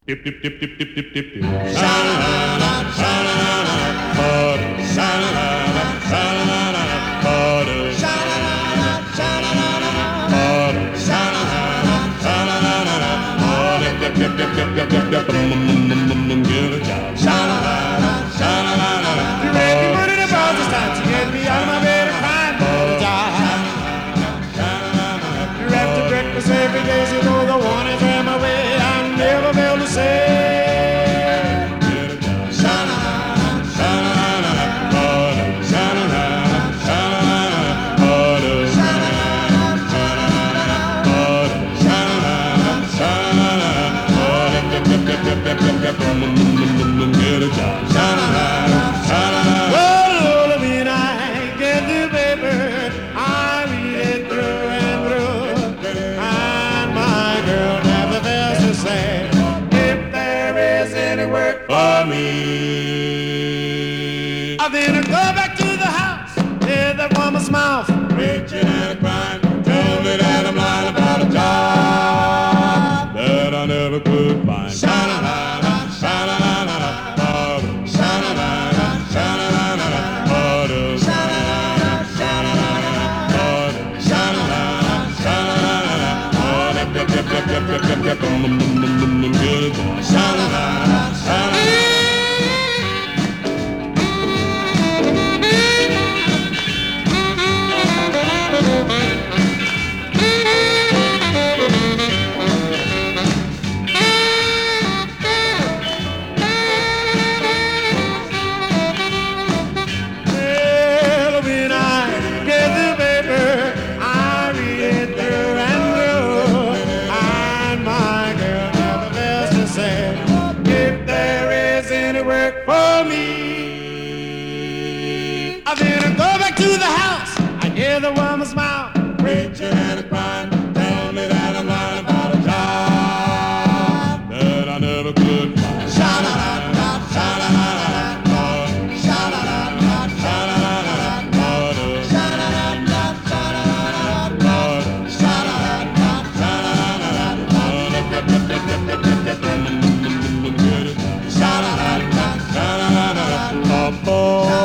Dip dip dip dip dip dip dip dip. Sha-la-la-la, sha-la-la-la, butter. Sha-la-la-la, sha-la-la-la, butter. Sha-la-la-la, sha-la-la-la, butter. Sha-la-la-la, sha-la-la-la, butter. Dip dip dip dip dip dip dip. Get a job. Sha-la-la-la, sha-la-la-la. You make me put it about this time to get me out of my bed and crying for the job. You're after breakfast every day, so you know the one is on my way. I never fail to say. Get a job. Sha-la-la-la, sha-la-la-la, butter. Sha-la-la-la, sha-la-la-la, butter. Sha-la-la-la, sha-la-la-la, butter. Sha-la-la-la, sha-la-la-la, butter. Dip dip dip dip dip dip dip. Get a job. Sha-la-la-la, sha-la-la-la. Well, when I get the paper, I read it through and through. And my girl never fails to say, if there is any work For me. I then go back to the house, hear that woman's mouth. Preaching and crying, tell me that I'm lying about a job that I never could find. Sha-la-la-la, sha-la-la-la, butter. Sha-la-la-la, sha-la-la-la, butter. Sha-la-la-la, sha-la-la-la, butter. Sha-la-la-la, sha-la-la-la, butter. Dip, dip, dip, dip, dip, dip, dip, get it done. Sha-la-la-la, sha-la-la-la. Well, when I get the paper, I read it through and through. And my girl never fails to say, if there is any work for me. I then go back to the house, I hear the woman's mouth. Preaching and crying, tell me that I'm lying about a job that I never could find. Sha-la-la-la, sha-la-la-la, butter. Sha-la-la-la, sha-la-la-la, butter. Sha-la-la-la, sha-la-la-la, butter. Sha-la-la-la, sha-la-la-la, butter. Dip, dip, dip, dip, dip, dip, dip, get it. Sha-la-la-la, sha-la-la-la, butter.